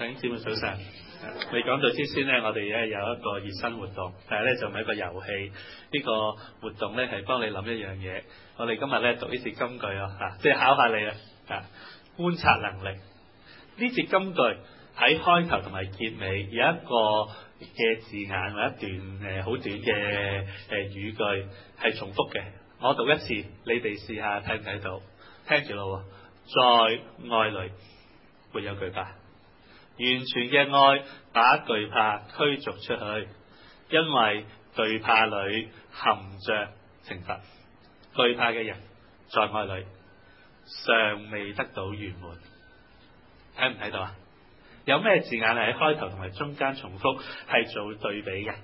弟兄姊妹早晨。未講到之先呢，我哋咧有一個熱身活動，但係咧就唔係一個遊戲。呢個活動咧係幫你諗一樣嘢。我哋今日咧讀呢節金句即係考下你觀察能力。呢節金句喺開頭同埋結尾有一個嘅字眼或一段好短嘅語句係重複嘅。我讀一次，你哋試下睇唔睇到？聽住咯，在愛裏沒有懼怕。完全嘅愛把懼怕驅逐出去，因為懼怕裏含着懲罰。懼怕嘅人在愛裏尚未得到圓滿。睇唔睇到啊？有咩字眼係喺開頭同埋中間重複，係做對比嘅？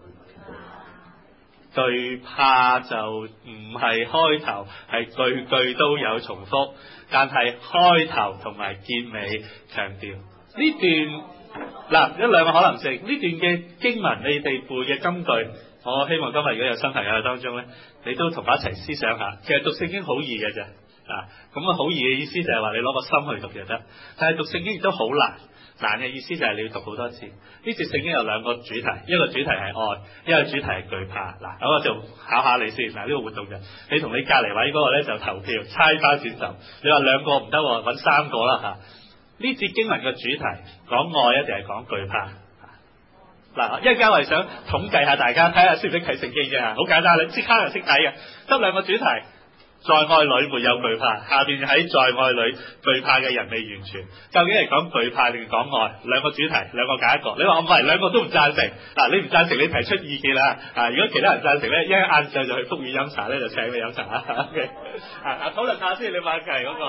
懼怕就唔係開頭，係句句都有重複，但係開頭同埋結尾強調。呢段有兩個可能性。呢段嘅經文你哋背嘅金句，我希望今日如果有新朋友喺當中咧，你都同我一齊思想下。其實讀聖經好易嘅啫，咁好易嘅意思就係話你攞個心去讀就得。但係讀聖經亦都好難，難嘅意思就係你要讀好多次。呢節聖經有兩個主題，一個主題係愛，一個主題係懼怕。咁我就考下你先。呢個活動就你同你隔離位嗰個咧就投票猜包剪揼。你話兩個唔得，揾三個啦。呢節經文嘅主題講愛一定係講懼怕？一陣間我係想統計下大家，睇下識唔識睇聖經啫。好簡單，你即刻就識睇嘅。得兩個主題，在愛裏沒有懼怕，下邊喺在愛裏懼怕嘅人未完全。究竟係講懼怕定係講愛？兩個主題，兩個揀一個。你話我唔係，兩個都唔贊成。你唔贊成，你提出意見啦。如果其他人贊成咧，一晏晝就去福語飲茶咧，就請你飲茶啦。OK， 討論下先，你問題嗰個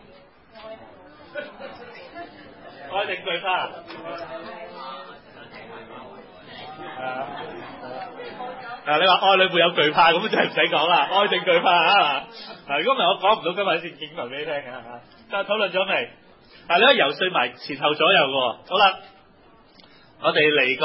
愛定懼怕？你話愛裏沒有懼怕，咁就係唔使講啦。愛定懼怕如果唔係我講唔到今日先見過俾你聽嘅。但係討論咗未？你可以游說埋前後左右嘅。好啦，我哋嚟個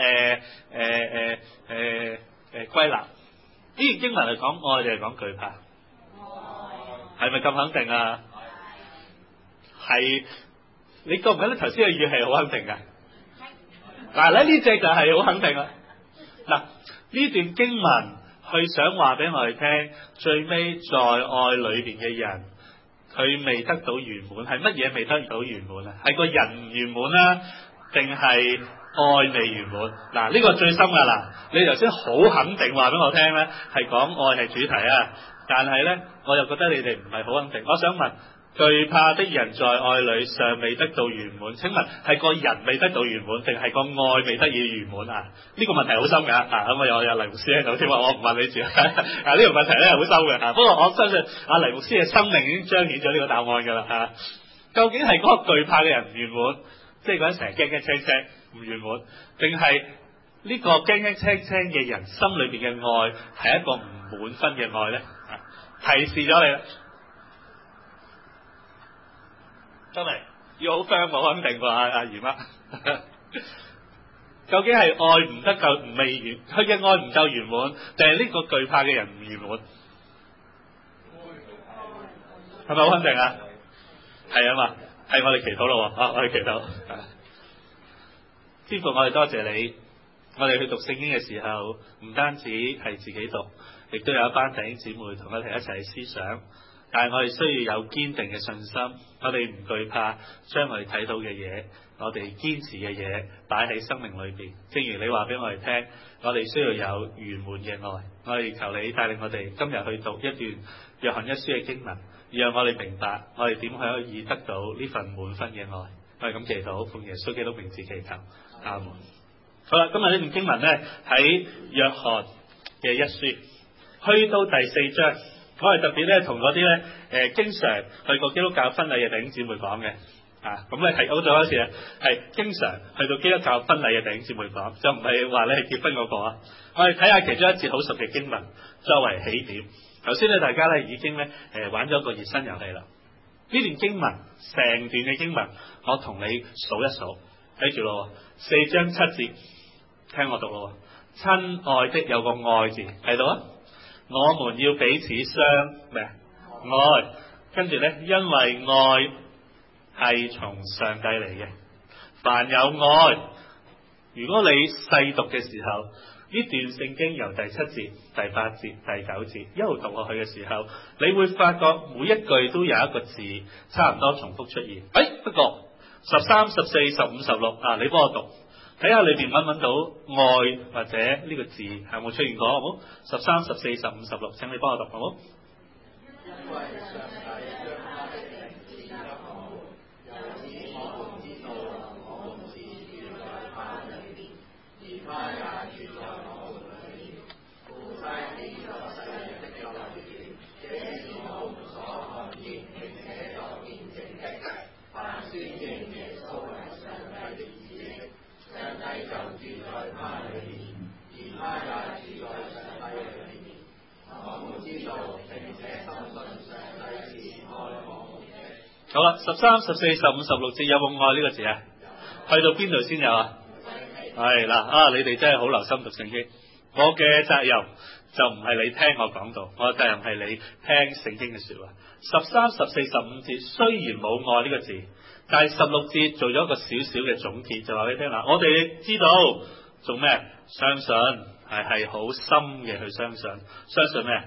歸納。呢段經文係講愛定係講懼怕？係咪咁肯定啊？係。你覺唔覺得頭先嘅語氣好肯定㗎？呢隻就係好肯定啦。呢段經文佢想話俾我哋聽，最尾在愛裏邊嘅人，佢未得到圓滿。係乜嘢未得到圓滿啊？係個人唔圓滿啦，定係愛未圓滿？呢個最深㗎。你頭先好肯定話俾我聽咧，係講愛係主題啊。但係咧，我又覺得你哋唔係好肯定。我想問，懼怕的人在愛裏尚未得到圓滿，請問係個人未得到圓滿，定係個愛未得以圓滿啊？呢個問題好深㗎。咁我有黎牧師喺度添，我唔問你住。呢個問題咧好深嘅。不過我相信黎牧師嘅生命已經彰顯咗呢個答案㗎啦。究竟係嗰個懼怕嘅人唔圓滿，即係嗰陣成日驚驚青青唔圓滿，定係呢個驚驚青青嘅人心裏邊嘅愛係一個唔滿分嘅愛咧？提示咗你啦。真係要好 firm 好肯定喎，阿姨媽。究竟係愛唔得夠唔未完，佢嘅愛唔夠圓滿，定係呢個懼怕嘅人唔圓滿？係咪好肯定啊？係啊嘛，係我哋祈禱咯。我哋祈禱。天父，我哋多謝你。我哋去讀聖經嘅時候，唔單止係自己讀，亦都有一班弟兄姊妹同我哋一齊思想。但係我哋需要有堅定嘅信心，我哋唔懼怕將我哋睇到嘅嘢，我哋堅持嘅嘢擺喺生命裏邊。正如你話俾我哋聽，我哋需要有圓滿嘅愛。我哋求你帶領我哋今日去讀一段約翰一書嘅經文，讓我哋明白我哋點可以得到呢份滿分嘅愛。我哋咁祈禱，奉耶穌基督名字祈求，阿門。好啦，今日呢段經文咧喺約翰嘅一書，去到第4章。我係特別咧同嗰啲咧經常去過基督教婚禮嘅弟兄姊妹講嘅，咁咧係好咗一次咧，係經常去到基督教婚禮嘅弟兄姊妹講，就唔係話你係結婚嗰個啊。我哋睇下其中一節好熟嘅經文作為起點。頭先咧大家咧已經咧玩咗個熱身遊戲啦。呢段經文成段嘅經文，我同你數一數，睇住咯。4章7節，聽我讀咯。親愛的有個愛字睇到啊。我們要彼此相愛，跟住咧，因為愛係從上帝嚟嘅， 凡有愛。如果你細讀嘅時候，呢段聖經由第7節、第8節、第9節一路讀落去嘅時候，你會發覺每一句都有一個字差唔多重複出現。不過13、14、15、16你幫我讀，睇下裏邊揾到愛或者呢個字係冇出現過，好唔好？13、14、15、16，請你幫我讀，好唔好？好啦，13、14、15、16節有冇愛呢個字啊？去到邊度先有啊？係啦，你哋真係好留心讀聖經。我嘅責任就唔係你聽我講道，我嘅責任係你聽聖經嘅說話。13、14、15節雖然冇愛呢個字，但係16節做咗一個小小嘅總結，就話俾你聽啦。我哋知道做咩？相信係好深嘅去相信，相信咩？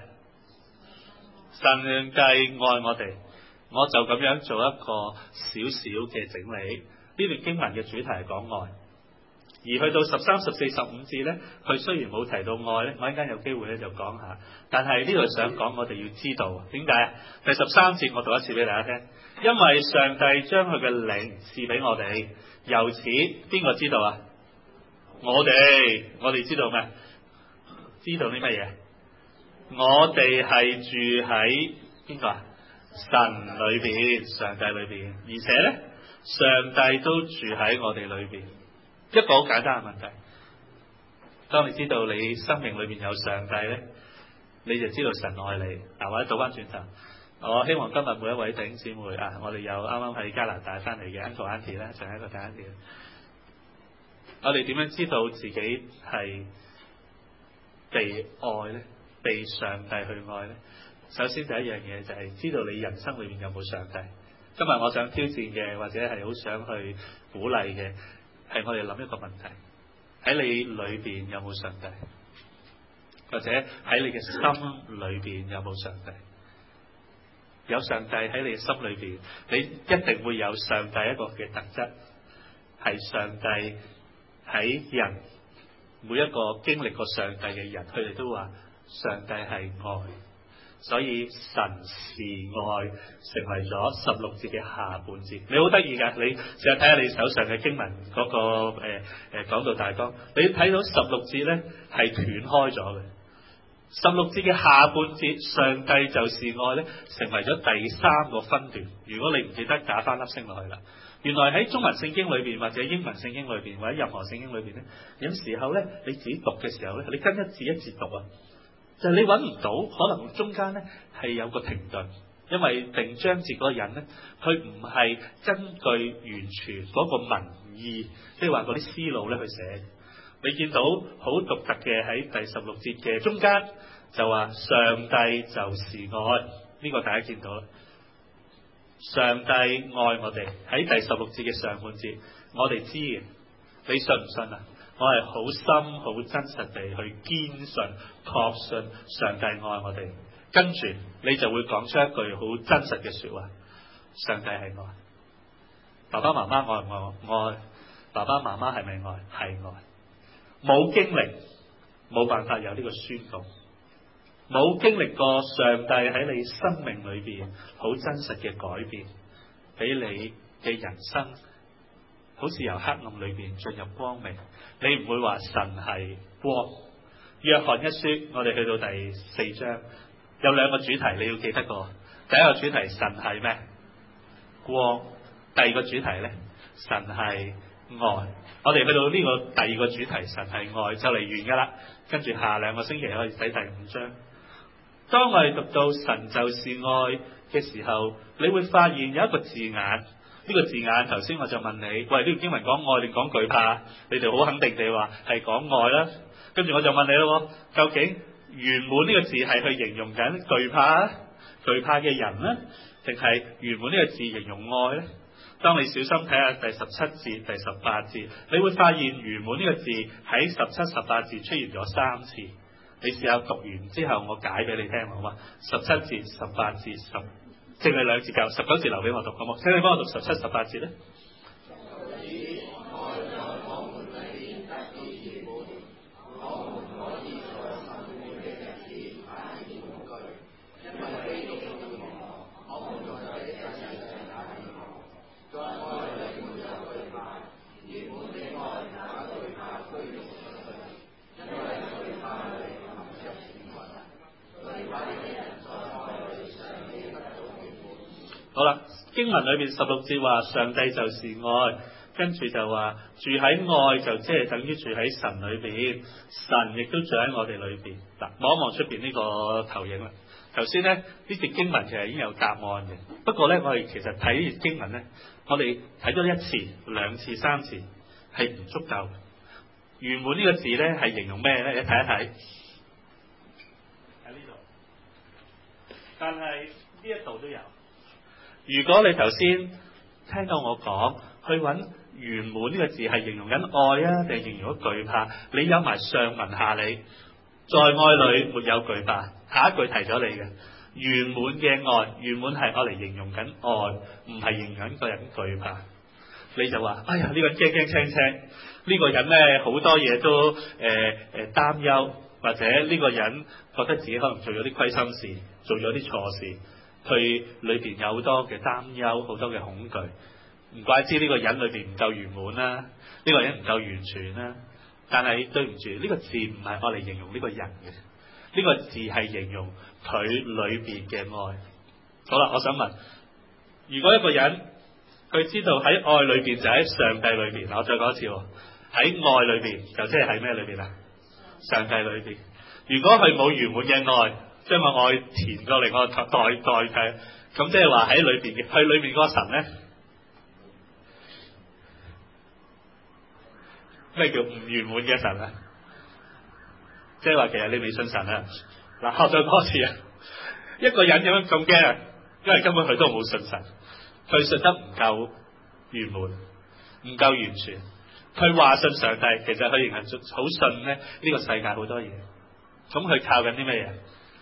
神既愛我哋。我就咁樣做一個小小嘅整理。呢段經文嘅主題係講愛，而去到13、14、15節呢，佢雖然冇提到愛呢，我一陣間有機會呢就講下。但係呢度想講，我哋要知道點解？第13節我讀一次俾大家聽，因為上帝將佢嘅靈賜俾我哋，由此邊個知道啊？我哋知道咩？知道啲乜嘢？我哋係住喺邊個啊？神裏邊，上帝裏邊，而且呢，上帝都住喺我哋裏邊。一個好簡單嘅問題，當你知道你生命裏邊有上帝呢，你就知道神愛你。或者倒翻轉頭，我希望今日每一位弟兄姊妹我哋有啱啱喺加拿大翻嚟嘅 Uncle Auntie 咧，就係一個弟兄姊妹。我哋點樣知道自己係被愛呢？被上帝去愛呢？首先第一樣嘢就係知道你人生裏面有冇上帝。今日我想挑戰嘅，或者係好想去鼓勵嘅，係我哋諗一個問題：喺你裏邊有冇上帝？或者喺你嘅心裏邊有冇上帝？有上帝喺你嘅心裏邊，你一定會有上帝一個嘅特質，係上帝喺人每一個經歷過上帝嘅人，佢哋都話上帝係愛。所以神是愛成為咗16節嘅下半節。你好得意㗎，你試下睇下你手上嘅經文嗰個講道大綱，你睇到16節呢係斷開咗嘅。16節嘅下半節，上帝就是愛呢，成為咗第3個分段。如果你唔記得，打翻粒星落去啦。原來喺中文聖經裏邊，或者英文聖經裏邊，或者任何聖經裏邊呢，有時候呢，你自己讀嘅時候呢，你跟一字一字讀啊。就係你揾唔到，可能中間呢係有個停頓，因為定章節嗰個人呢，佢唔係根據完全嗰個文意，即係話嗰啲思路咧去寫。你見到好獨特嘅喺第16節嘅中間就話上帝就是愛，呢個大家見到啦。上帝愛我哋，喺第16節嘅上半節，我哋知嘅，你信唔信啊？我係好深好真實地去堅信確信上帝愛我哋，跟住你就會講出一句好真實嘅說話：上帝係愛。爸爸媽媽愛唔愛？愛。爸爸媽媽係咪愛？係愛。冇經歷冇辦法有呢個宣告，冇經歷過上帝喺你生命裏邊好真實嘅改變，俾你嘅人生好似由黑暗裏邊進入光明。你唔會話神係光。約翰一書我哋去到第4章有2個主題你要記得過。第一個主題神係咩？光。第二個主題呢，神係愛。我哋去到呢個第2個主題神係愛就嚟完噶啦，跟住下2個星期可以睇第5章。當我哋讀到神就是愛嘅時候，你會發現有一個字眼。呢個字眼頭先我就問你，喂，呢個經文講愛定講懼怕？你哋好肯定地話係講愛啦。跟住我就問你咯，究竟圓滿呢個字係去形容緊懼怕嘅人呢？定係圓滿呢個字形容愛呢？ 當你小心睇下第17節、第18節，你會發現圓滿呢個字喺17、18節出現咗3次。你試下讀完之後，我解俾你聽好嘛？17節、18節、淨係2節夠，19節留俾我讀好冇？請你幫我讀17、18節咧。好啦，經文裏邊16節話上帝就是愛，跟住就話住喺愛就即係等於住喺神裏邊，神亦都住喺我哋裏邊。嗱，望一望出邊呢個投影啦。頭先咧呢節經文其實已經有答案嘅，不過咧我哋其實睇呢節經文咧，我哋睇咗1次、2次、3次係唔足夠。圓滿呢個字咧係形容咩咧？你睇一睇喺呢度，但係呢一度都有。如果你頭先聽到我講去揾圓滿呢個字係形容緊愛啊，定係形容咗懼怕？你有埋上文下理，在愛裏沒有懼怕。下一句提咗你嘅圓滿嘅愛，圓滿係我嚟形容緊愛，唔係形容緊個人懼怕。你就話：哎呀，呢個人驚驚青青，呢個人咧好多嘢都擔憂，或者呢個人覺得自己可能做咗啲虧心事，做咗啲錯事。佢裏邊有好多嘅擔憂，好多嘅恐懼，唔怪之呢個人裏邊唔夠圓滿啦，呢個人唔夠完全啦。但係對唔住，呢個字唔係我嚟形容呢個人嘅，呢個字係形容佢裏邊嘅愛。好啦，我想問，如果一個人佢知道喺愛裏邊就喺上帝裏邊，我再講一次喎，喺愛裏邊就即係喺咩裏邊啊？上帝裏邊。如果佢冇圓滿嘅愛，將個愛填過嚟，我代替，咁即係話喺裏邊嘅，佢裏邊嗰個神咧，咩叫唔圓滿嘅神啊？即係話其實你未信神啊！嗱，學咗多次啊，一個人點樣咁驚啊？因為根本佢都冇信神，佢信得唔夠圓滿，唔夠完全。佢話信上帝，其實佢仍係好信咧呢個世界好多嘢。咁佢靠緊啲咩嘢？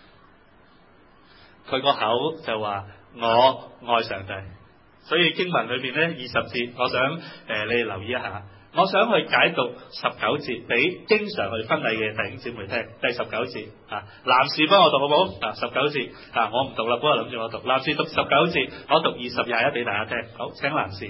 佢個口就話我愛上帝，所以經文裏邊咧20節，我想你哋留意一下，我想去解讀19節，俾經常去婚禮嘅弟兄姊妹聽。第19節啊，男士幫我讀好唔好？19節啊，我唔讀啦，本來諗住我讀，男士讀19節，我讀20、21俾大家聽。好，請男士。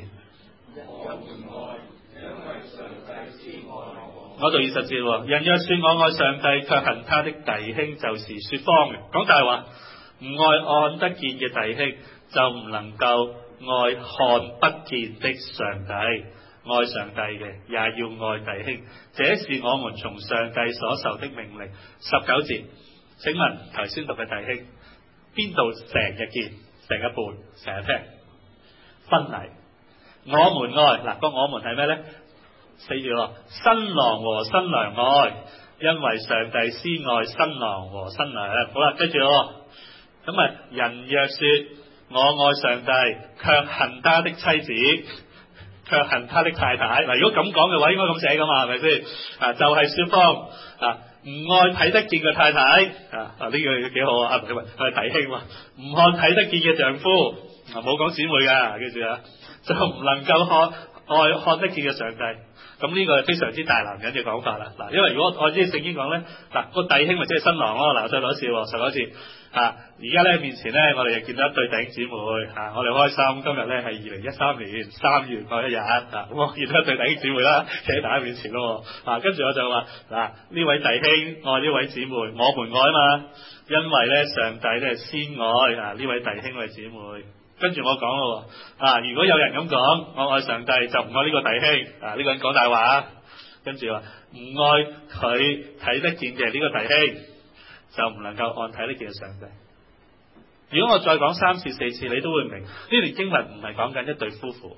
我讀20節喎，人若說我愛上帝，卻恨他的弟兄，就是說謊嘅，講大話。唔愛看得見嘅弟兄，就唔能夠愛看不見的上帝。愛上帝嘅，也要愛弟兄，這是我們從上帝所受的命令。19節，請問頭先讀嘅弟兄，邊度成日見、成日伴、成日聽？婚禮，我們愛嗱，個我們係咩咧？四住咯，新郎和新娘愛，因為上帝先愛新郎和新娘。好啦，跟住咯。咁啊，人若說我愛上帝，卻恨他的妻子，卻恨他的太太。嗱，如果咁講嘅話，應該咁寫噶嘛，係咪先？啊，就係說謊啊，唔愛睇得見嘅太太啊，呢個幾好啊，係弟兄啊，唔看睇得見嘅丈夫啊，冇講姊妹噶，記住啊，就唔能夠看得見嘅上帝。咁呢個係非常之大男人嘅講法啦。嗱，因為如果按啲聖經講咧，嗱個弟兄咪即係新郎咯。嗱，再講一次，19節啊，而家咧面前咧，我哋又見到一對弟兄姊妹啊，我哋開心。今日咧係2013年3月嗰一日啊，咁我見到一對弟兄姊妹啦，企喺大家面前咯。啊，跟住我就話嗱，呢位弟兄愛呢位姊妹，我們愛啊嘛，因為咧上帝咧先愛啊呢位弟兄位姊妹。跟住我講咯，啊！如果有人咁講，我愛上帝就唔愛呢個弟兄，啊呢個人講大話啊！跟住話唔愛佢睇得見嘅呢個弟兄，就唔能夠按睇得見嘅上帝。如果我再講3次4次，你都會明呢段經文唔係講緊一對夫婦，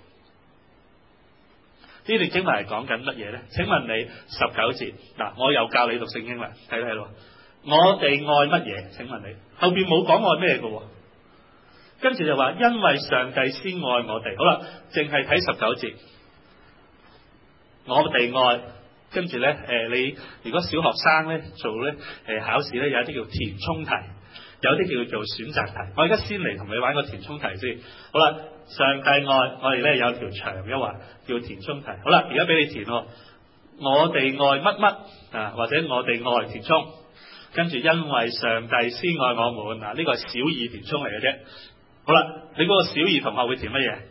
呢段經文係講緊乜嘢咧？請問你19節嗱，我又教你讀聖經啦，睇睇咯。我哋愛乜嘢？請問你後邊冇講愛咩嘅喎？ 跟住就話因為上帝先愛我哋。好啦，淨係睇19節，我哋愛。跟住咧，你如果小學生咧做咧考試咧，有一啲叫填充題，有啲叫做選擇題。我而家先嚟同你玩個填充題先。好啦，上帝愛我哋咧有條長一橫叫填充題。好啦，而家俾你填喎，我哋愛乜乜啊，或者我哋愛填充。跟住因為上帝先愛我們嗱，呢個係小二填充嚟嘅啫。好啦，你嗰個小二同學會填乜嘢？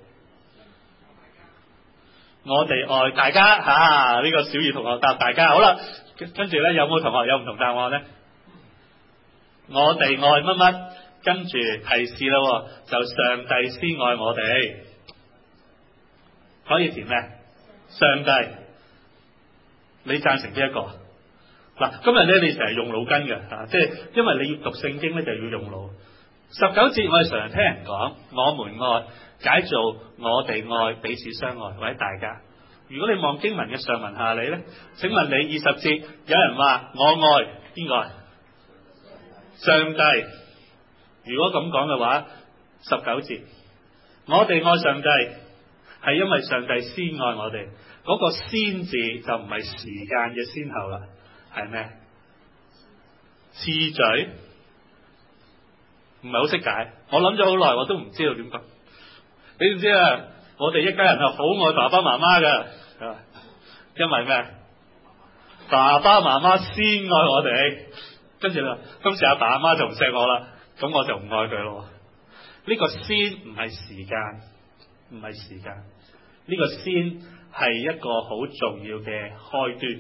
我哋愛大家嚇，呢個小二同學答大家。好啦，跟住咧有冇同學有唔同答案咧？我哋愛乜乜，跟住提示啦，就上帝先愛我哋，可以填咩？上帝，你贊成邊一個？嗱，今日咧你成日用腦筋嘅嚇，即係因為你要讀聖經咧就要用腦。19節我哋常常聽人講，我們愛。解做我哋愛，彼此相愛，或者大家。如果你望經文嘅上文下理咧，請問你20節有人話我愛邊個？上帝。如果咁講嘅話，19節我哋愛上帝係因為上帝先愛我哋，嗰個先字就唔係時間嘅先後啦，係咩？次序？唔係好識解，我諗咗好耐，我都唔知道點講。你知唔知啊？我哋一家人係好愛爸爸媽媽㗎，因為咩？爸爸媽媽先愛我哋，跟住啦，今次阿爸阿媽就唔錫我啦，咁我就唔愛佢咯。呢個先唔係時間，唔係時間，呢個先係一個好重要嘅開端。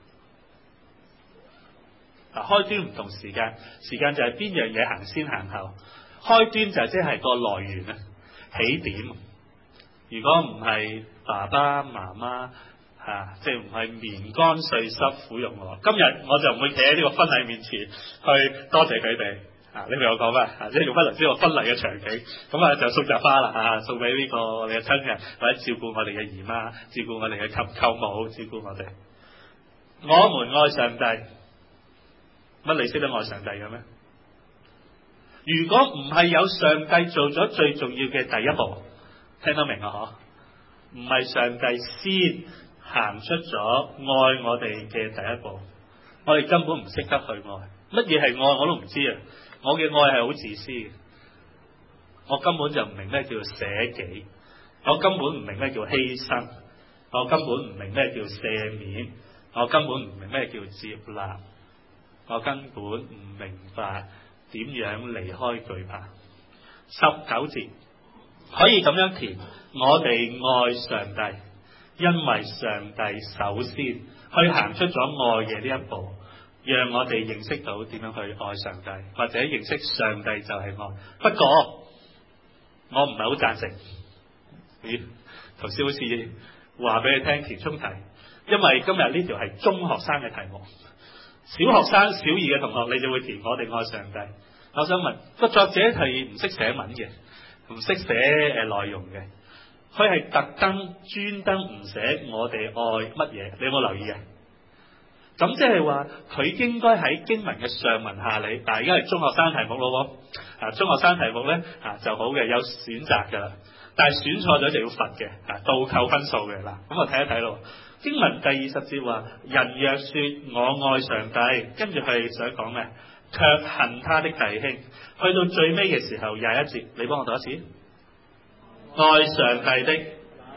嗱，開端唔同時間，時間就係邊樣嘢行先行後，開端就即係個來源啊。起點，如果唔係爸爸媽媽即係唔係棉乾絮濕撫育我，今日我就唔會企喺呢個婚禮面前去多謝佢哋。你明我講咩？即係用翻頭先個婚禮嘅場景，咁就送紮花啦，送俾呢個我哋嘅親人，或者照顧我哋嘅姨媽，照顧我哋嘅舅母，照顧我哋。我們愛上帝，乜你識得愛上帝嘅咩？如果唔係有上帝做咗最重要嘅第一步，聽得明啊？嗬，唔係上帝先行出咗愛我哋嘅第一步，我哋根本唔識得去愛。乜嘢係愛我都唔知啊！我嘅愛係好自私嘅，我根本就唔明咩叫做捨己，我根本唔明咩叫犧牲，我根本唔明咩叫赦免，我根本唔明咩叫接納，我根本唔明白點樣離開懼怕。19節可以咁樣填，我哋愛上帝，因為上帝首先去行出咗愛嘅呢一步，讓我哋認識到點樣去愛上帝，或者認識上帝就係愛。不過我唔係好贊成，頭先好似話俾你聽填充題，因為今日呢條係中學生嘅題目，小學生小二嘅同學你就會填我哋愛上帝。我想問個作者係唔識寫文嘅，唔識寫內容嘅，佢係特登專登唔寫我哋愛乜嘢，你有冇留意啊？咁即係話佢應該喺經文嘅上文下理，但係而家係中學生題目咯喎，中學生題目咧就好嘅，有選擇㗎啦，但係選錯咗就要罰嘅，倒扣分數嘅。嗱，咁我睇一睇咯。經文第20節話：人若說我愛上帝，跟住係想講咩？卻恨他的弟兄。去到最尾嘅時候21節，你幫我讀一次。愛上帝的。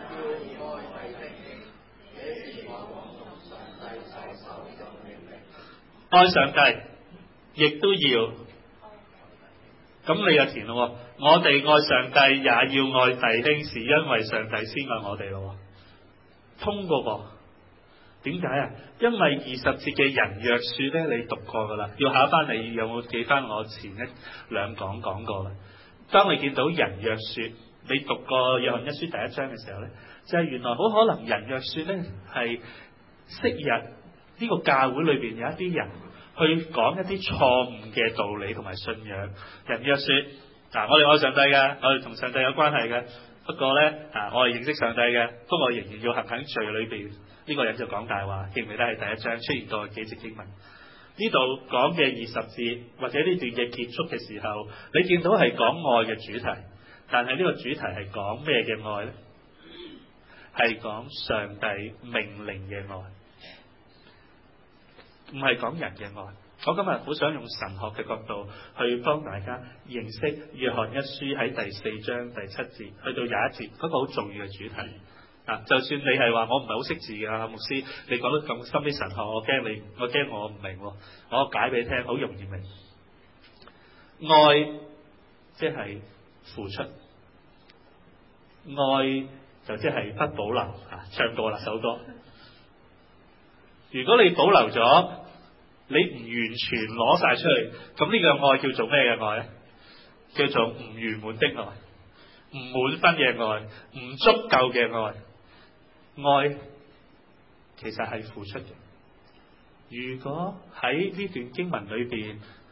愛上帝，亦都要，咁你又填咯。我哋愛上帝，也要愛弟兄，是因為上帝先愛我哋咯。通過噃？點解啊？因為20節嘅人若說咧，你讀過噶啦，要考翻你有冇記翻我前一兩講過啦。當你見到人若說，你讀過約翰一書第1章嘅時候咧，就係原來好可能人若說咧係昔日呢個教會裏邊有一啲人去講一啲錯誤嘅道理同埋信仰。人若說我哋愛上帝嘅，我哋同上帝有關係嘅，不過咧我哋認識上帝嘅，不過我仍然要行喺罪裏邊。呢個人就講大話，記唔記得係第1章出現過幾節經文？呢度講嘅20節或者呢段嘅結束嘅時候，你見到係講愛嘅主題。 但係呢個主題係講咩嘅愛呢？係講上帝命令嘅愛，唔係講人嘅愛。我今日好想用神學嘅角度去幫大家認識約翰一書喺第4章第7節去到21節嗰個好重要嘅主題。就算你係話我唔係好識字㗎，牧師，你講得咁深啲神學，我驚我唔明，我解俾你聽，好容易明。愛即係付出，愛就即係不保留。唱過啦首歌，如果你保留咗，你唔完全攞晒出嚟，咁呢個愛叫做咩嘅愛咧？叫做唔圓滿的愛，唔滿分嘅愛，唔足夠嘅愛。愛其實係付出嘅。如果喺呢段經文裏邊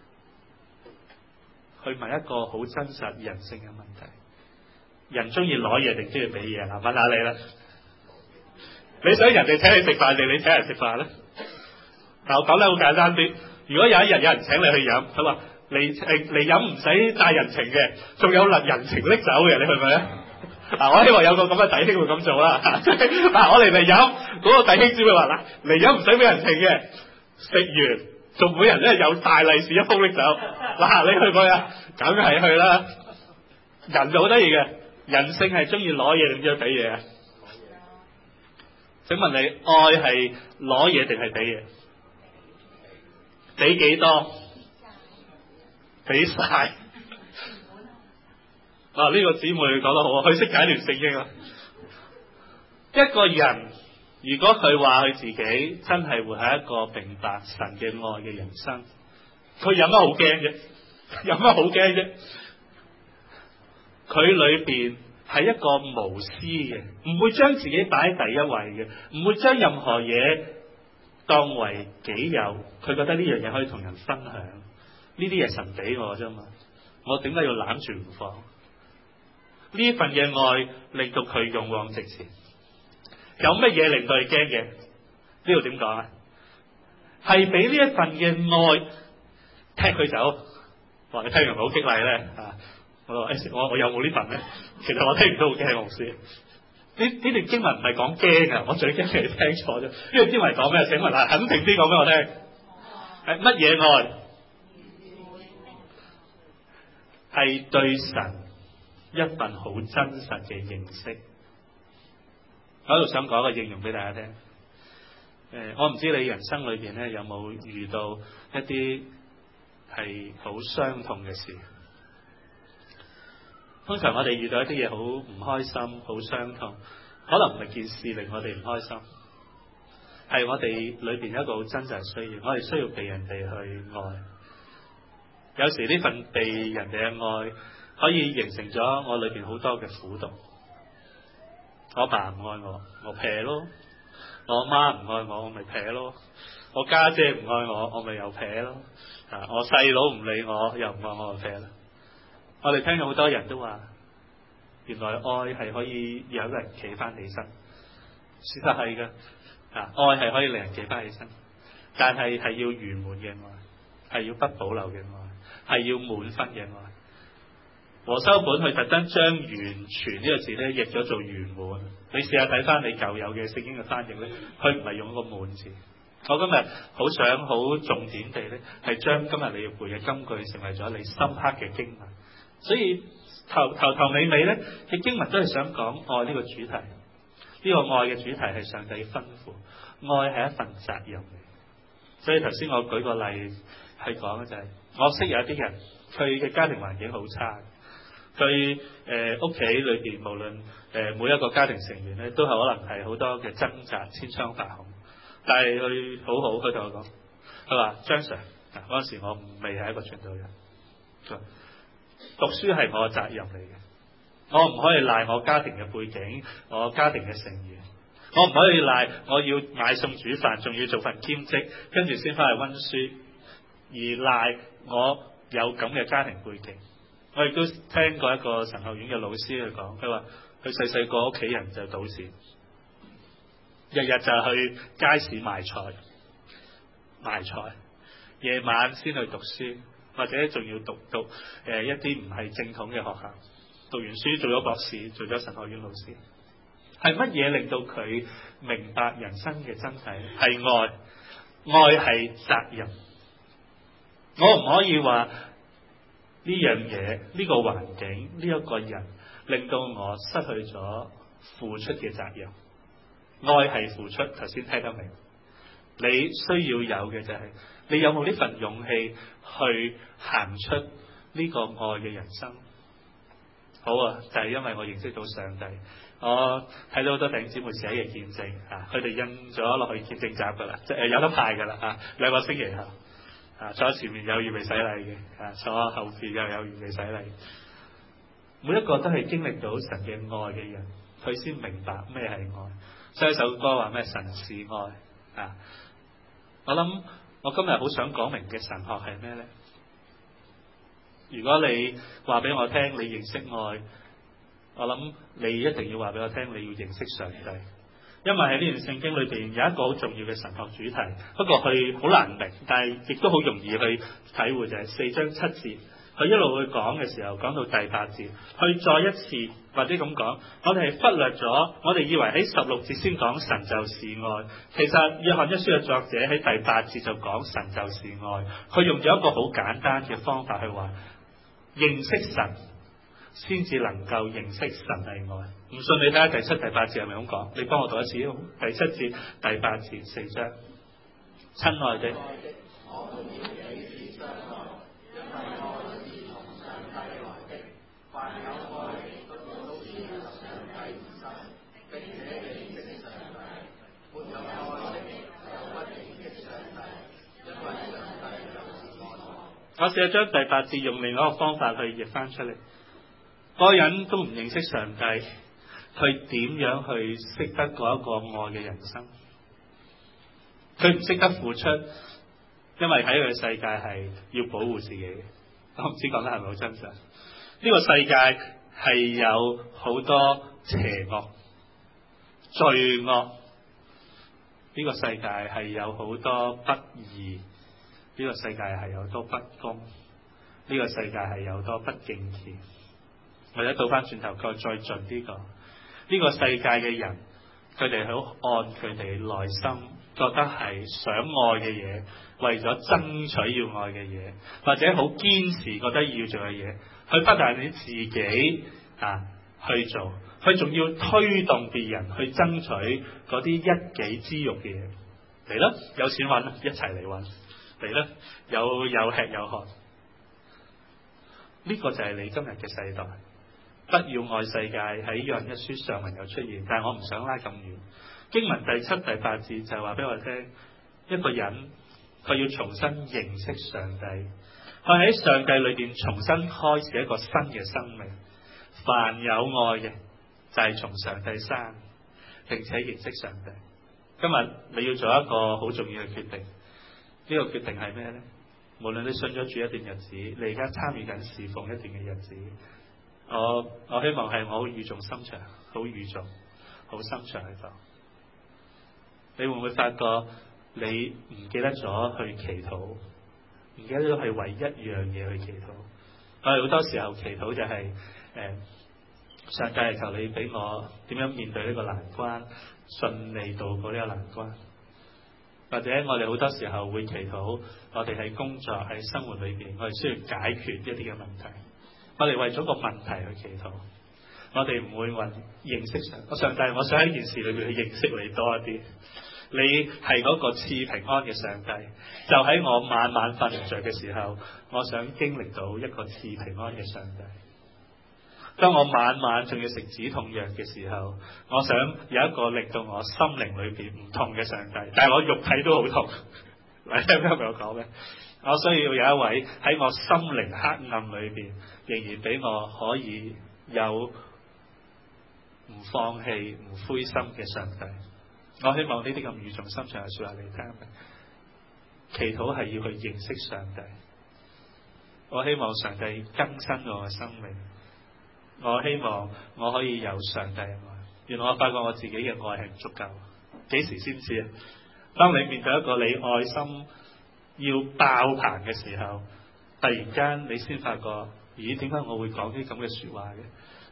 去問一個好真實人性嘅問題，人中意攞嘢定中意俾嘢？問下你啦，你想人哋請你食飯定你請人食飯咧？我講得好簡單啲，如果有一日有人請你去飲，佢話嚟飲唔使帶人情嘅，仲有人情拎走嘅，你去唔去啊？我希望有個咁嘅弟兄會咁做啦。我嚟飲，嗰個弟兄只會話嚟飲唔使俾人情嘅，食完仲每人咧有大利是一封拎走。你去唔去啊？梗係去啦。人就好得意嘅，人性係中意攞嘢定中意俾嘢啊？請問你愛係攞嘢定係俾嘢？俾幾多？俾晒。呢個姊妹講得好啊，佢識解段聖經啊。一個人如果佢話佢自己真係活喺一個明白神嘅愛嘅人生，佢有乜好驚啫？有乜好驚啫？佢裏邊係一個無私嘅，唔會將自己擺喺第一位嘅，唔會將任何嘢當為己有。佢覺得呢樣嘢可以同人分享，呢啲嘢神俾我啫嘛，我點解要攬住唔放？呢份嘅愛令到佢勇往直前。有乜嘢令到佢驚嘅？呢度點講啊？係俾呢一份嘅愛踢佢走。你聽完好激勵咧？我有冇呢份咧？其實我聽唔到好驚，牧師。呢段經文唔係講驚啊，我最驚係你聽錯啫。呢段經文講咩？請問肯定啲講俾我聽。係乜嘢愛？係對神一份好真實嘅認識。我喺度想講一個應用俾大家聽。我唔知你人生裏邊咧有冇遇到一啲係好傷痛嘅事。通常我哋遇到一啲嘢好唔開心、好傷痛，可能唔係件事令我哋唔開心，係我哋裏邊有一個好真實嘅需要，我哋需要被人哋去愛。有時呢份被人哋嘅愛可以形成咗我裏邊好多嘅苦毒。我爸唔愛我，我撇咯；我媽唔愛我，我咪撇咯；我家姐唔愛我，我咪又撇咯；我細佬唔理我，又唔愛我，就撇啦。我哋聽到好多人都話，原來愛係可以讓人企翻起身。事實係嘅，愛係可以令人企翻起身，但係係要圓滿嘅愛，係要不保留嘅愛，係要滿分嘅愛。和修本佢特登將完全呢個字咧譯咗做圓滿。你試下睇翻你舊有嘅聖經嘅翻譯咧，佢唔係用一個滿字。我今日好想好重點地咧，係將今日你要背嘅金句成為咗你深刻嘅經文。所以頭尾尾咧嘅經文都係想講愛呢個主題。呢個愛嘅主題係上帝吩咐，愛係一份責任嚟。所以頭先我舉個例係講嘅就係，我識有一啲人，佢嘅家庭環境好差。佢屋企裏邊無論每一個家庭成員咧，都係可能係好多嘅掙扎、千瘡百孔。但係佢好好，佢同我講，佢話張 Sir 嗰陣時我未係一個傳道人，讀書係我嘅責任嚟嘅，我唔可以賴我家庭嘅背景，我家庭嘅成員，我唔可以賴我要買餸煮飯，仲要做份兼職，跟住先翻去溫書，而賴我有咁嘅家庭背景。我亦都聽過一個神學院嘅老師去講，佢話佢細個屋企人就賭錢，日日就去街市賣菜，夜晚先去讀書，或者仲要讀一啲唔係正統嘅學校， 讀完書做咗博士，做咗神學院老師。係乜嘢令到佢明白人生嘅真諦？係愛，愛係責任。我唔可以話呢樣嘢、呢個環境、呢一個人令到我失去咗付出嘅責任。愛係付出，頭先聽得明。你需要有嘅就係你有冇呢份勇氣去行出呢個愛嘅人生？好啊，就係因為我認識到上帝，我睇到好多弟兄姊妹寫嘅見證啊，佢哋印咗落去見證集噶啦，即係有得派噶啦啊，2個星期後啊，坐喺前面有預備洗禮嘅啊，坐喺後邊又有預備洗禮，每一個都係經歷到神嘅愛嘅人，佢先明白咩係愛。所以首歌話咩？神是愛啊！我諗我今日好想講明嘅神學係咩呢？如果你話俾我聽你認識愛，我諗你一定要話俾我聽你要認識上帝，因為喺呢段聖經裏邊有一個好重要嘅神學主題，不過佢好難明，但係亦都好容易去體會，就係4章7節，佢一路去講嘅時候，講到第8節，去再一次或者咁講，我哋係忽略咗，我哋以為喺16節先講神就是愛，其實約翰一書嘅作者喺第8節就講神就是愛，佢用咗一個好簡單嘅方法去話，認識神先至能夠認識神係愛。唔信你睇下第7、第8節係咪咁講？你幫我讀一次，第7節、第8節4章。親愛的，我試下將第8節用另一個方法去譯翻出嚟。嗰個人都唔認識上帝，佢點樣去識得嗰一個愛嘅人生？佢唔識得付出，因為喺佢嘅世界係要保護自己嘅。我唔知講得係咪好真實？呢個世界係有好多邪惡、罪惡，呢個世界係有好多不義，呢個世界係有多不公，呢個世界係有多不敬虔。或者倒翻轉頭再盡呢個，呢個世界嘅人，佢哋好按佢哋內心覺得係想愛嘅嘢，為咗爭取要愛嘅嘢，或者好堅持覺得要做嘅嘢，佢不但你自己去做，佢仲要推動別人去爭取嗰啲一己之欲嘅嘢。嚟啦，有錢揾，一齊嚟揾。嚟啦，有吃有喝。呢個就係你今日嘅世代。不要愛世界喺約翰一書上文有出現，但係我唔想拉咁遠。經文第7、第8節就話俾我聽，一個人佢要重新認識上帝，佢喺上帝裏邊重新開始一個新嘅生命。凡有愛嘅就係從上帝生，並且認識上帝。今日你要做一個好重要嘅決定，呢個決定係咩呢？無論你信咗主一段日子，你而家參與緊侍奉一段嘅日子。我希望係我好語重心長，好語重，好心長喺度。你會唔會發覺你唔記得咗去祈禱，唔記得咗係為一樣嘢去祈禱？我哋好多時候祈禱就係上帝係求你俾我點樣面對呢個難關，順利度過呢個難關。或者我哋好多時候會祈禱，我哋喺工作喺生活裏邊，我哋需要解決一啲嘅問題。我哋為咗個問題去祈禱，我哋唔會話認識上帝。我想喺件事裏邊去認識你多一啲。你係嗰個賜平安嘅上帝，就喺我晚晚瞓唔着嘅時候，我想經歷到一個賜平安嘅上帝。當我晚晚仲要食止痛藥嘅時候，我想有一個令到我心靈裏邊唔痛嘅上帝，但係我肉體都好痛。你聽唔聽我講咩？我需要有一位喺我心靈黑暗裏邊，仍然俾我可以有唔放棄、唔灰心嘅上帝。我希望呢啲咁語重心長嘅說話你聽明。祈禱係要去認識上帝。我希望上帝更新我嘅生命。我希望我可以有上帝嘅愛。原來我發覺我自己嘅愛係唔足夠。幾時先知啊？當你面對一個你愛心要爆棚嘅時候，突然間你先發覺，咦？點解我會講啲咁嘅說話嘅？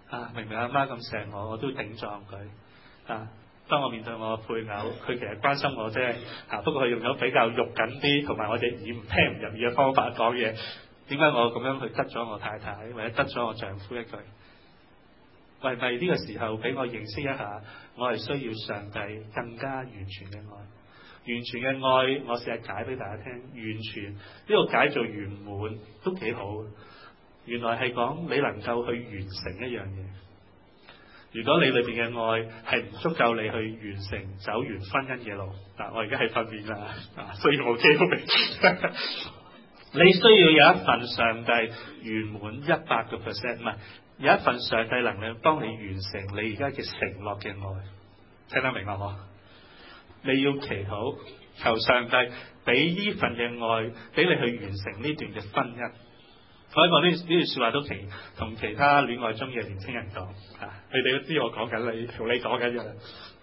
明明阿媽咁錫我，我都頂撞佢。當我面對我嘅配偶，佢其實關心我啫。不過佢用咗比較肉緊啲，同埋我隻耳聽唔入耳嘅方法講嘢。點解我咁樣去得咗我太太，或者得咗我丈夫一句？係咪呢個時候俾我認識一下，我係需要上帝更加完全嘅愛？完全嘅愛，我試下解俾大家聽。完全呢個解做圓滿都幾好。原來係講你能夠去完成一樣嘢。如果你裏邊嘅愛係唔足夠你去完成走完婚姻嘅路，我而家係訓練啦，所以我機會你需要有一份上帝圓滿100%，唔係有一份上帝能力幫你完成你而家嘅承諾嘅愛，聽得明嗎？你要祈禱求上帝俾呢份嘅愛俾你去完成呢段嘅婚姻。我講呢段說話都同其他戀愛中嘅年輕人講，你哋都知我講緊你同你講緊嘅。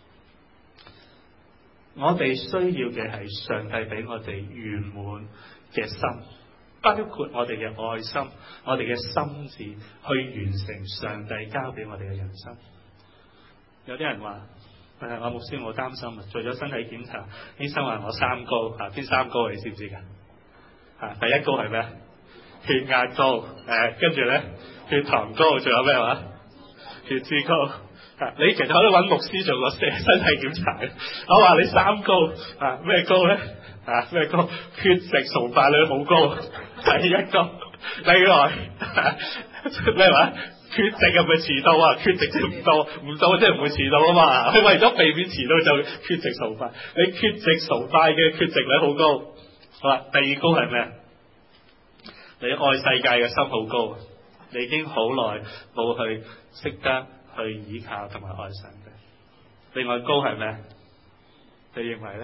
我哋需要嘅係上帝俾我哋圓滿嘅心，包括我哋嘅愛心、我哋嘅心智，去完成上帝交俾我哋嘅人生。有啲人話：我牧師，我擔心啊，做咗身體檢查，醫生話我三高，邊三高你知唔知㗎？第一高係咩？血壓高，跟住咧血糖高，仲有咩話？血脂高。你其實可以揾牧師做個身體檢查嘅。我話你三高，咩高咧？咩高？血色素化率好高，第一高。另外咩話？缺席係咪遲到啊？缺席即係唔到即係唔會遲到啊嘛。佢為咗避免遲到就缺席崇拜。你缺席崇拜嘅缺席率好高。好啦，第二高係咩？你愛世界嘅心好高，你已經好耐冇去識得去依靠同埋愛上帝。另外高係咩？你認為咧？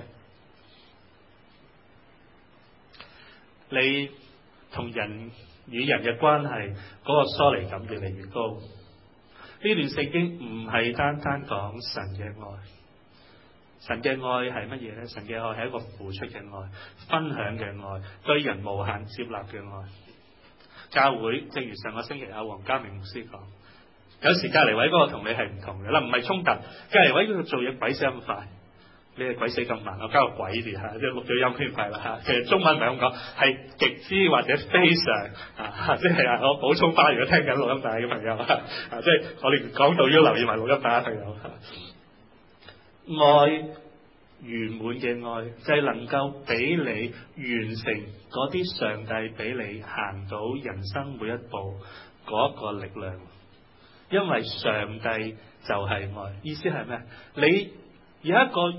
你同人與人嘅關係嗰個疏離感越嚟越高。呢段聖經唔係單單講神嘅愛，神嘅愛係乜嘢咧？神嘅愛係一個付出嘅愛、分享嘅愛、對人無限接納嘅愛。教會正如上個星期阿黃家明牧師講，有時隔離位嗰個同你係唔同嘅啦，唔係衝突。隔離位嗰個做嘢鬼死咁快，你係鬼死咁慢，我加個鬼字嚇，即係錄咗音先快啦嚇。其實中文唔係咁講，係極之或者非常即係我補充翻，如果聽緊錄音帶嘅朋友即係我哋講到要留意埋錄音帶嘅朋友。愛圓滿嘅愛就係能夠俾你完成嗰啲上帝俾你行到人生每一步嗰個力量，因為上帝就係愛。意思係咩？你有一個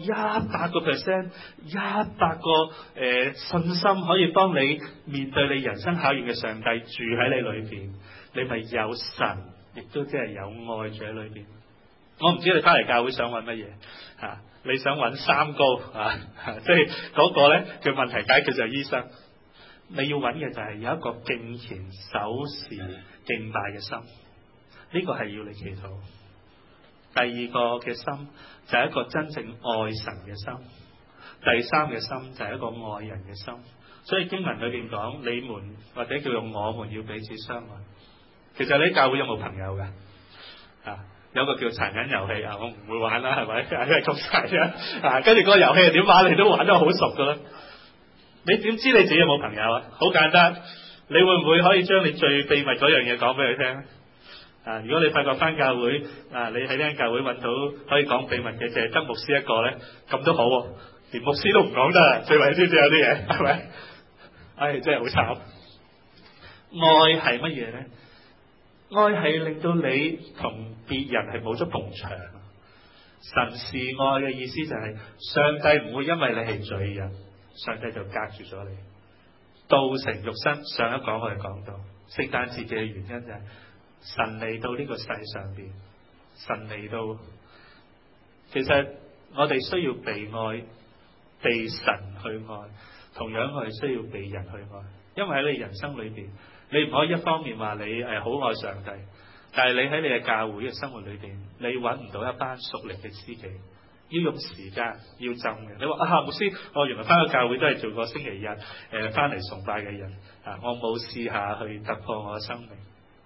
100%、100個信心可以幫你面對你人生考驗嘅上帝住喺你裏邊，你咪有神，亦都即係有愛住喺裏邊。我唔知你翻嚟教會想揾乜嘢你想揾三高即係嗰個咧嘅問題解決就係醫生。你要揾嘅就係有一個敬虔守時敬拜嘅心，呢個係要你祈禱。第二個嘅心就係一個真正愛神嘅心，第三嘅心就係一個愛人嘅心。所以經文裏邊講，你們或者叫做我們要彼此相愛。其實你教會有冇朋友㗎？有個叫殘忍遊戲我唔會玩啦，係咪？因為咁細跟住個遊戲係點玩，你都玩得好熟噶啦。你點知你自己有冇朋友啊？好簡單，你會唔會可以將你最秘密嗰樣嘢講俾佢聽？如果你發覺翻教會你喺呢間教會揾到可以講秘密嘅，淨係得牧師一個咧，咁都好連牧師都唔講得，最為知道有啲嘢係咪？真係好慘。愛係乜嘢咧？愛係令到你同別人係冇咗埲牆。神是愛嘅意思就係上帝唔會因為你係罪人，上帝就隔住咗你。道成肉身，上一講我哋講到聖誕節嘅原因就係神嚟到呢個世上邊，神嚟到。其實我哋需要被愛，被神去愛，同樣我哋需要被人去愛。因為喺你人生裏邊，你唔可以一方面話你好愛上帝，但係你喺你嘅教會嘅生活裏邊，你揾唔到一班屬靈嘅知己，要用時間要浸嘅。你話牧師，我原來翻到教會都係做個星期日翻嚟崇拜嘅人我冇試下去突破我嘅生命。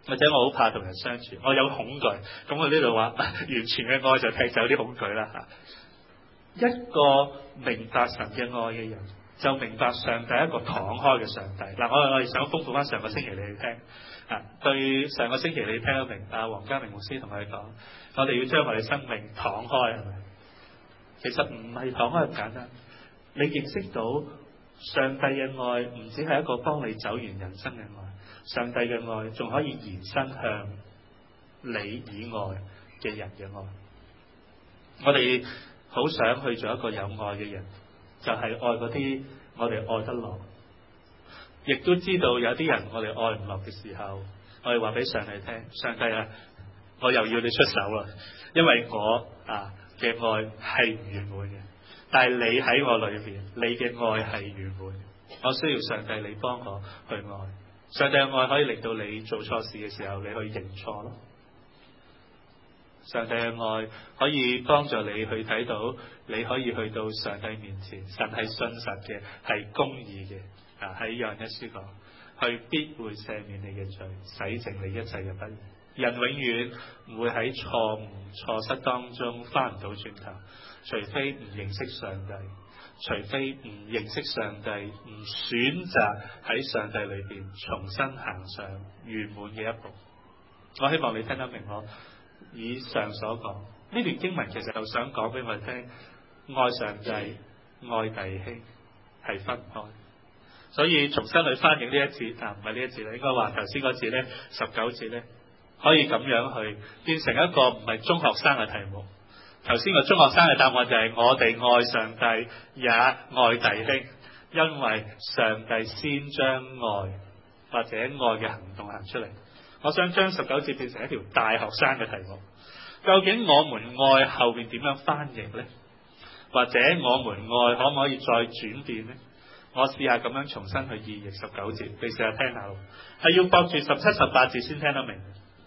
或者我好怕同人相處，我有恐懼，咁我呢度話完全嘅愛就踢走啲恐懼啦嚇。一個明白神嘅愛嘅人，就明白上帝一個敞開嘅上帝。嗱，我哋想豐富翻上個星期你哋聽啊，對上個星期你聽得明黃家明牧師同我哋講，我哋要將我哋生命敞開係咪？其實唔係敞開咁簡單，你認識到上帝嘅愛唔只係一個幫你走完人生嘅愛，上帝嘅愛仲可以延伸向你以外嘅人嘅愛。我哋好想去做一個有愛嘅人，就係愛嗰啲我哋愛得落，亦都知道有啲人我哋愛唔落嘅時候，我哋話俾上帝聽，上帝啊，我又要你出手啦，因為我嘅愛係唔圓滿嘅，但係你喺我裏邊，你嘅愛係圓滿，我需要上帝你幫我去愛。上帝嘅愛可以令到你做錯事嘅時候，你去認錯咯。上帝嘅愛可以幫助你去睇到，你可以去到上帝面前，神係信實嘅，係公義嘅。喺約翰一書講，佢必會赦免你嘅罪，洗淨你一切嘅不義。人永遠唔會喺錯誤錯失當中翻唔到轉頭，除非唔認識上帝，除非唔認識上帝，唔選擇喺上帝裏邊重新行上圓滿嘅一步。我希望你聽得明我以上所講，呢段經文其實就想講俾我哋聽，愛上帝愛弟兄係分唔開。所以重新去翻譯呢一節，唔係呢一節啦，應該話頭先嗰節咧，19節咧，可以咁樣去變成一個唔係中學生嘅題目。頭先個中學生嘅答案就係我哋愛上帝也愛弟兄，因為上帝先將愛或者愛嘅行動行出嚟。我想將19節變成一條大學生嘅題目。究竟我們愛後面點樣翻譯呢？或者我們愛可唔可以再轉變呢？我試下咁樣重新去意譯19節，你試下聽下，係要駁住17、18節先聽得明。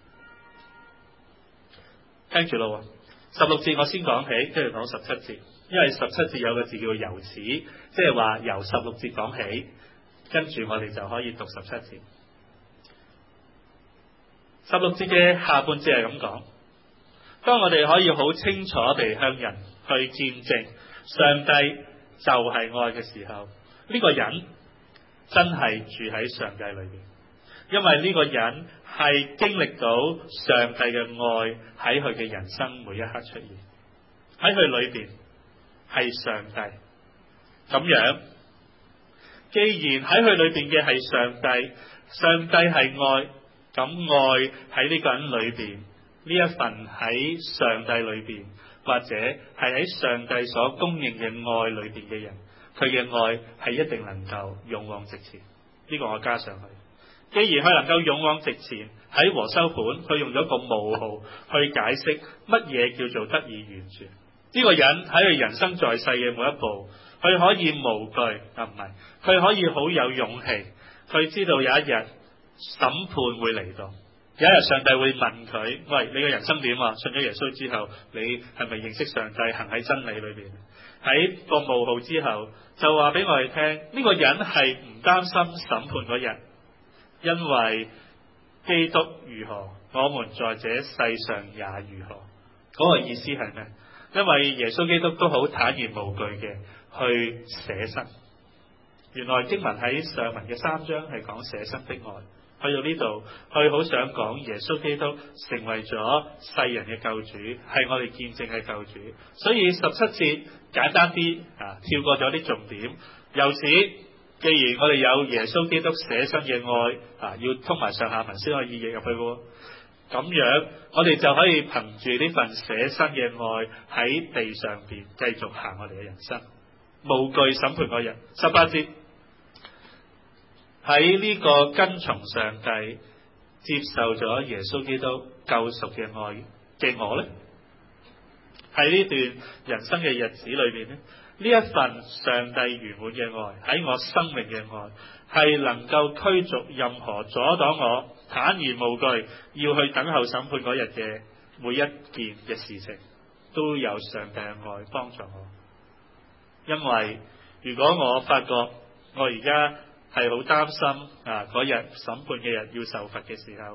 聽住咯，16節我先講起，跟住講17節，因為17節有個字叫由此，即係話由16節講起，跟住我哋就可以讀17節。16節嘅下半節係咁講，當我哋可以好清楚地向人去見證上帝就係愛嘅時候，呢個人真係住喺上帝裏邊，因為呢個人係經歷到上帝嘅愛喺佢嘅人生每一刻出現，喺佢裏邊係上帝。咁樣既然喺佢裏邊嘅係上帝，上帝係愛，咁愛喺呢個人裏邊，呢一份喺上帝裏邊或者係喺上帝所供應嘅愛裏邊嘅人，佢嘅愛係一定能夠勇往直前。呢個我加上去。既然佢能夠勇往直前，喺和修本佢用咗個冒號去解釋乜嘢叫做得以完全。呢個人喺佢人生在世嘅每一步，佢可以無懼佢可以好有勇氣，佢知道有一日審判會嚟到，有一日上帝會問佢：喂，你嘅人生點啊？信咗耶穌之後，你係咪認識上帝，行喺真理裏邊？喺個冒號之後，就話俾我哋聽，呢個人係唔擔心審判嗰日，因為基督如何，我們在這世上也如何。嗰個意思係咩？因為耶穌基督都好坦然無懼嘅去捨身。原來經文喺上文嘅3章係講捨身的愛。去到呢度，佢好想講耶穌基督成為咗世人嘅救主，係我哋見證嘅救主。所以17節簡單啲跳過咗啲重點。由此，既然我哋有耶穌基督捨身嘅愛要通埋上下文先可以譯入去喎。咁樣我哋就可以憑住呢份捨身嘅愛喺地上邊繼續行我哋嘅人生，無懼審判嗰日。18節。喺呢個跟從上帝、接受咗耶穌基督救贖嘅愛嘅我呢，喺呢段人生嘅日子裏邊呢，呢一份上帝圓滿嘅愛喺我生命嘅愛，係能夠驅逐任何阻擋我坦然無懼要去等候審判嗰日嘅每一件嘅事情，都有上帝嘅愛幫助我。因為如果我發覺我而家係好擔心嗰日審判嘅日要受罰嘅時候，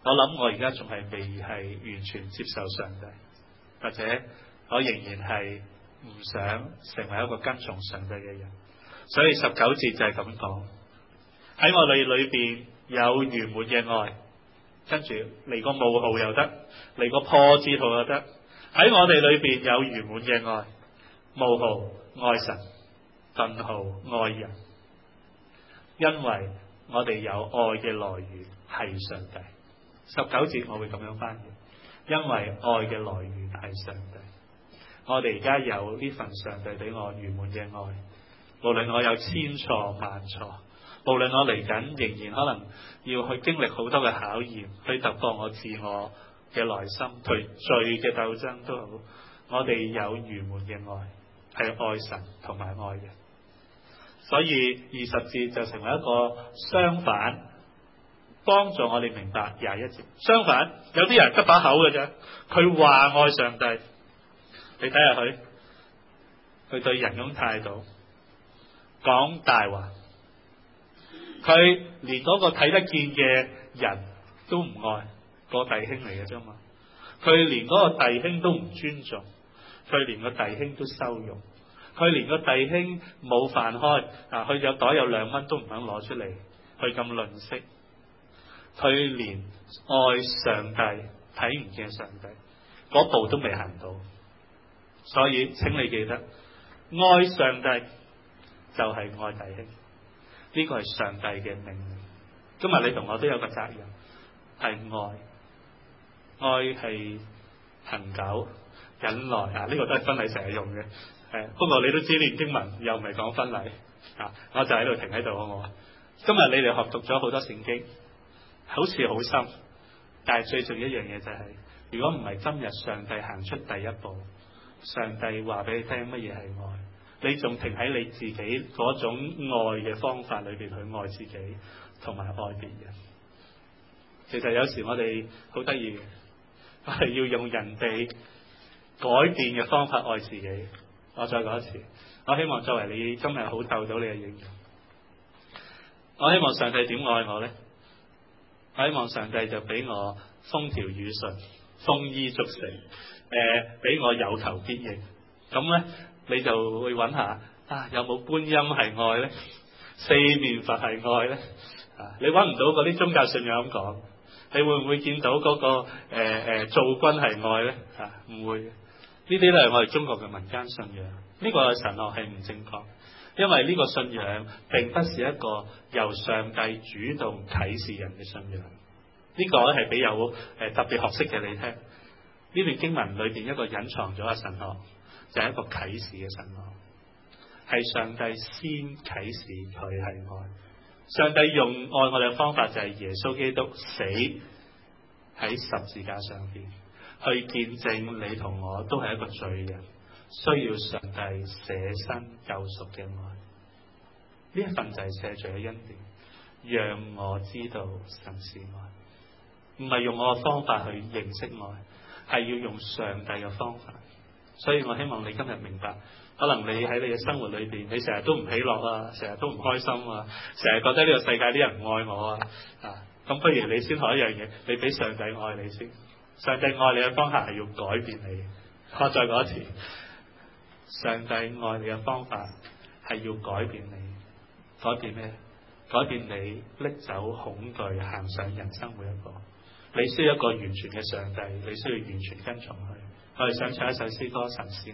我諗我而家仲係未係完全接受上帝，或者我仍然係唔想成為一個跟從上帝嘅人。所以19節就係咁講，喺我哋裏邊有圓滿嘅愛，跟住嚟個冒號又得，嚟個破字號又得。喺我哋裏邊有圓滿嘅愛，冒號愛神，頓號愛人，因為我哋有愛嘅來源係上帝。19節我會咁樣翻譯，因為愛嘅來源係上帝。我哋而家有呢份上帝俾我圓滿嘅愛，無論我有千錯萬錯，無論我嚟緊仍然可能要去經歷好多嘅考驗，去突破我自我嘅內心，對罪嘅鬥爭都好，我哋有圓滿嘅愛，係愛神同埋愛人。所以20節就成為一個相反，幫助我哋明白21節。相反，有啲人得把口嘅啫，佢話愛上帝，你睇下佢對人咁態度，講大話，佢連嗰個睇得見嘅人都唔愛，個弟兄嚟嘅啫嘛，佢連嗰個弟兄都唔尊重，佢連個弟兄都羞辱，佢連個弟兄冇飯開啊，佢有袋有2蚊都唔肯攞出嚟，佢咁吝嗇，佢連愛上帝睇唔見上帝嗰步都未行到。所以請你記得，愛上帝就係愛弟兄，呢個係上帝嘅命令。今日你同我都有個責任，係愛係恒久忍耐啊！呢個都係婚禮成日用嘅。不過你都知呢經文又唔係講婚禮啊，我就喺度停喺度好唔好？今日你哋學讀咗好多聖經，好似好深，但係最重要一樣嘢就係，如果唔係今日上帝行出第一步，上帝話俾你聽乜嘢係愛，你仲停喺你自己嗰種愛嘅方法裏邊去愛自己同埋愛別人。其實有時我哋好得意嘅，我係要用人哋改變嘅方法愛自己。我再講一次，我希望作為你今日好透到你嘅應用。我希望上帝點愛我呢？我希望上帝就俾我風調雨順，豐衣足食，俾我有求必應。咁呢，你就會揾下有冇觀音係愛呢？四面佛係愛呢？你揾唔到嗰啲宗教信仰咁講，你會唔會見到嗰個灶君係愛呢？唔會。呢啲都係我哋中國嘅民間信仰，呢個神學係唔正確，因為呢個信仰並不是一個由上帝主動啟示人嘅信仰。呢個咧係俾有特別學識嘅你聽。呢段經文裏邊一個隱藏咗嘅神學，就係一個啟示嘅神學，係上帝先啟示佢係愛。上帝用愛我哋嘅方法就係耶穌基督死喺十字架上邊，去見證你同我都係一個罪人，需要上帝捨身救贖嘅愛。呢一份就係赦罪嘅恩典，讓我知道神是愛，唔係用我嘅方法去認識愛，係要用上帝嘅方法。所以我希望你今日明白，可能你喺你嘅生活裏邊，你成日都唔喜樂啊，成日都唔開心啊，成日覺得呢個世界啲人唔愛我啊，咁不如你先學一樣嘢，你俾上帝愛你先。上帝愛你嘅方法係要改變你。我再講一次，上帝愛你嘅方法係要改變你。改變咩？改變你拎走恐懼，行上人生每一步。你需要一個完全嘅上帝，你需要完全跟從佢。我哋想唱一首詩歌，神是